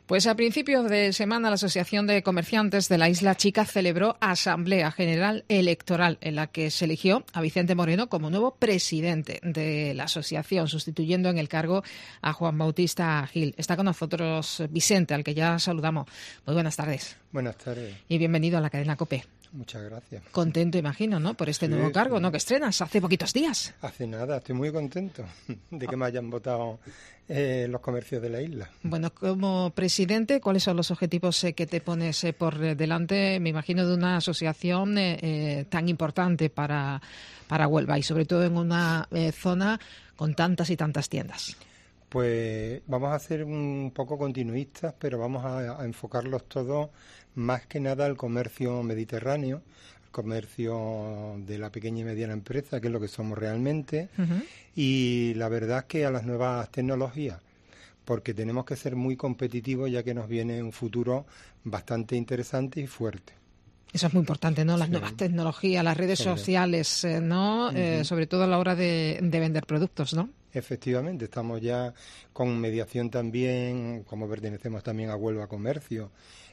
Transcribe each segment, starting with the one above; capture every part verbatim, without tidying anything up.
Pues a principios de semana la Asociación de Comerciantes de la Isla Chica celebró Asamblea General Electoral en la que se eligió a Vicente Moreno como nuevo presidente de la asociación, sustituyendo en el cargo a Juan Bautista Gil. Está con nosotros Vicente, al que ya saludamos. Muy buenas tardes. Buenas tardes. Y bienvenido a la cadena COPE. Muchas gracias. Contento, imagino, ¿no? Por este sí, nuevo cargo, sí. ¿no? Que estrenas hace poquitos días. Hace nada, estoy muy contento de que me hayan votado eh, los comercios de la isla. Bueno, como presidente, ¿cuáles son los objetivos eh, que te pones eh, por delante, me imagino, de una asociación eh, eh, tan importante para, para Huelva y sobre todo en una eh, zona con tantas y tantas tiendas? Pues vamos a ser un poco continuistas, pero vamos a, a enfocarlos todos más que nada al comercio mediterráneo, al comercio de la pequeña y mediana empresa, que es lo que somos realmente, uh-huh. Y la verdad es que a las nuevas tecnologías, porque tenemos que ser muy competitivos ya que nos viene un futuro bastante interesante y fuerte. Eso es muy importante, ¿no? Las sí. nuevas tecnologías, las redes sobre. sociales, eh, ¿no? Uh-huh. Eh, sobre todo a la hora de, de vender productos, ¿no? Efectivamente, estamos ya con mediación también, como pertenecemos también a Huelva Comercio.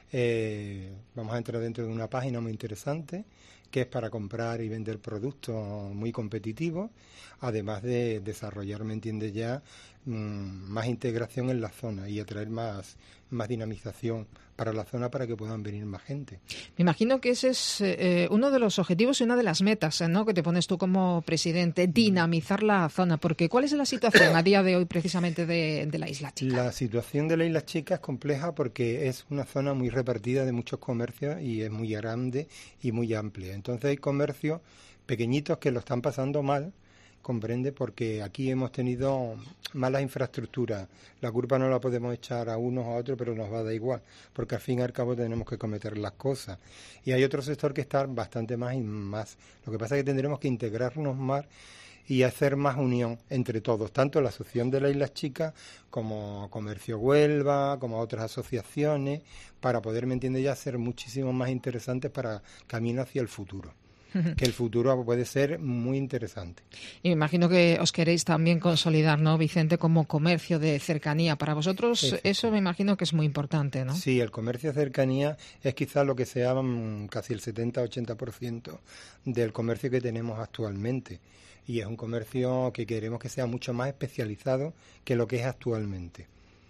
Eh, vamos a entrar dentro de una página muy interesante que es para comprar y vender productos muy competitivos, además de desarrollar, ¿me entiendes ya?, mmm, más integración en la zona y atraer más, más dinamización para la zona para que puedan venir más gente. Me imagino que ese es eh, uno de los objetivos y una de las metas, ¿no?, que te pones tú como presidente, dinamizar la zona, porque ¿cuál es la situación a día de hoy precisamente de, de la Isla Chica? La situación de la Isla Chica es compleja porque es una zona muy repartida de muchos comercios y es muy grande y muy amplia. Entonces hay comercios pequeñitos que lo están pasando mal, comprende, porque aquí hemos tenido malas infraestructuras. La culpa no la podemos echar a unos o a otros, pero nos va a dar igual, porque al fin y al cabo tenemos que cometer las cosas. Y hay otro sector que está bastante más y más. Lo que pasa es que tendremos que integrarnos más y hacer más unión entre todos, tanto la Asociación de las Islas Chicas como Comercio Huelva, como otras asociaciones, para poder, ¿me entiendes ya?, ser muchísimo más interesantes para caminar hacia el futuro. Que el futuro puede ser muy interesante. Y me imagino que os queréis también consolidar, ¿no, Vicente, como comercio de cercanía? Para vosotros sí, sí, eso me imagino que es muy importante, ¿no? Sí, el comercio de cercanía es quizás lo que sea um, casi el setenta a ochenta por ciento del comercio que tenemos actualmente. Y es un comercio que queremos que sea mucho más especializado que lo que es actualmente.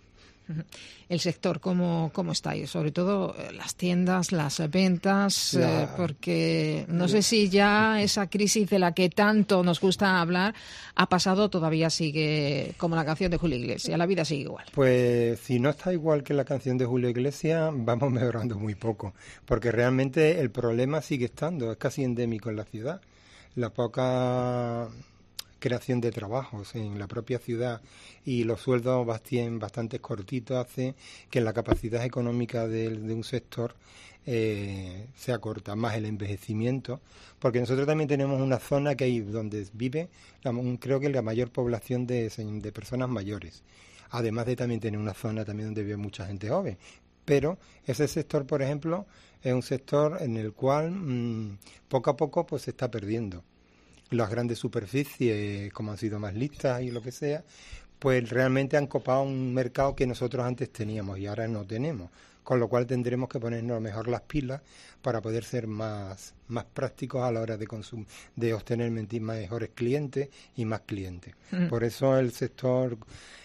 El sector, ¿cómo, cómo está ahí? Sobre todo las tiendas, las ventas, la, eh, porque no la, sé si ya esa crisis de la que tanto nos gusta hablar ha pasado, todavía sigue como la canción de Julio Iglesias, la vida sigue igual. Pues si no está igual que la canción de Julio Iglesias, vamos mejorando muy poco, porque realmente el problema sigue estando, es casi endémico en la ciudad. La poca creación de trabajos en la propia ciudad y los sueldos bastante cortitos hace que la capacidad económica de, de un sector eh, sea corta, más el envejecimiento, porque nosotros también tenemos una zona que hay donde vive, la, creo que la mayor población de, de personas mayores, además de también tener una zona también donde vive mucha gente joven, pero ese sector, por ejemplo, es un sector en el cual mmm, poco a poco pues se está perdiendo. Las grandes superficies, como han sido más listas y lo que sea, pues realmente han copado un mercado que nosotros antes teníamos y ahora no tenemos, con lo cual tendremos que ponernos mejor las pilas para poder ser más, más prácticos a la hora de consum- de obtener mejores clientes y más clientes. Mm. Por eso el sector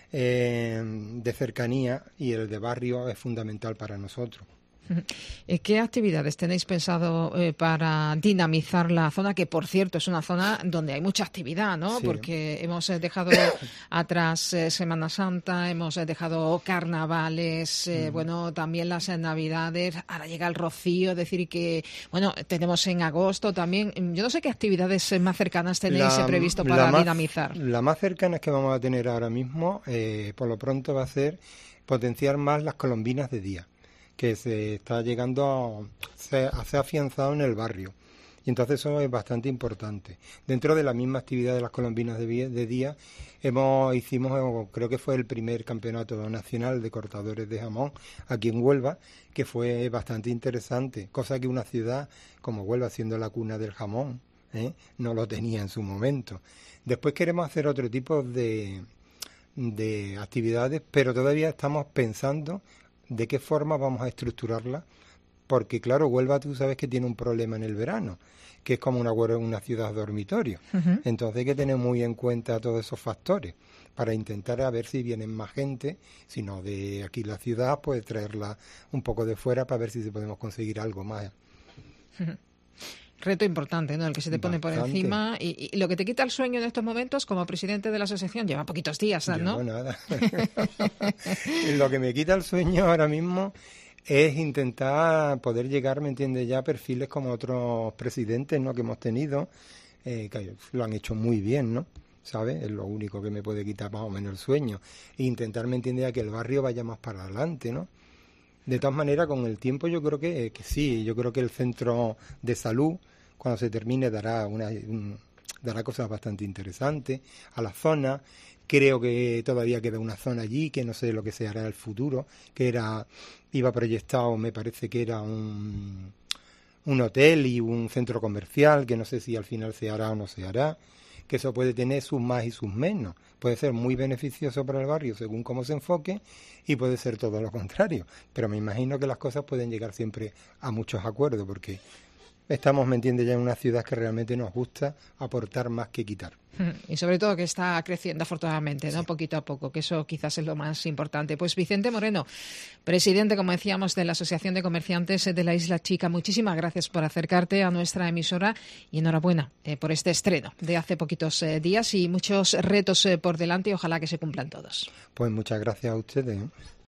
eh, de cercanía y el de barrio es fundamental para nosotros. ¿Qué actividades tenéis pensado eh, para dinamizar la zona? Que, por cierto, es una zona donde hay mucha actividad, ¿no? Sí. Porque hemos dejado atrás eh, Semana Santa, hemos dejado carnavales, eh, mm. bueno, también las Navidades, ahora llega el Rocío, es decir, que, bueno, tenemos en agosto también. Yo no sé qué actividades más cercanas tenéis la, previsto para la más, dinamizar. La más cercana que vamos a tener ahora mismo, eh, por lo pronto, va a ser potenciar más las colombinas de día, que se está llegando a, se, a ser afianzado en el barrio. Y entonces eso es bastante importante. Dentro de la misma actividad de las colombinas de, de día, hemos hicimos, creo que fue el primer campeonato nacional de cortadores de jamón aquí en Huelva, que fue bastante interesante, cosa que una ciudad como Huelva, siendo la cuna del jamón, ¿eh?, no lo tenía en su momento. Después queremos hacer otro tipo de, de actividades, pero todavía estamos pensando de qué forma vamos a estructurarla, porque claro, Huelva tú sabes que tiene un problema en el verano, que es como una, una ciudad dormitorio. Uh-huh. Entonces hay que tener muy en cuenta todos esos factores para intentar a ver si vienen más gente, si no de aquí la ciudad, pues traerla un poco de fuera para ver si podemos conseguir algo más. Uh-huh. Reto importante, ¿no? El que se te pone Bastante. por encima y, y lo que te quita el sueño en estos momentos como presidente de la asociación, lleva poquitos días, ¿no? Llevo nada. Lo que me quita el sueño ahora mismo es intentar poder llegar, ¿me entiendes?, ya a perfiles como otros presidentes, ¿no?, que hemos tenido, eh, que lo han hecho muy bien, ¿no? ¿Sabes? Es lo único que me puede quitar más o menos el sueño. E intentar, ¿me entiendes?, a que el barrio vaya más para adelante, ¿no? De todas maneras, con el tiempo yo creo que, que sí, yo creo que el centro de salud, cuando se termine, dará una un, dará cosas bastante interesantes a la zona. Creo que todavía queda una zona allí, que no sé lo que se hará en el futuro, que era iba proyectado, me parece que era un, un hotel y un centro comercial, que no sé si al final se hará o no se hará, que eso puede tener sus más y sus menos. Puede ser muy beneficioso para el barrio según cómo se enfoque y puede ser todo lo contrario. Pero me imagino que las cosas pueden llegar siempre a muchos acuerdos porque estamos, ¿me entiendes?, ya en una ciudad que realmente nos gusta aportar más que quitar. Y sobre todo que está creciendo afortunadamente, ¿no? Sí. Poquito a poco, que eso quizás es lo más importante. Pues Vicente Moreno, presidente, como decíamos, de la Asociación de Comerciantes de la Isla Chica, muchísimas gracias por acercarte a nuestra emisora y enhorabuena eh, por este estreno de hace poquitos eh, días y muchos retos eh, por delante y ojalá que se cumplan todos. Pues muchas gracias a ustedes, ¿eh?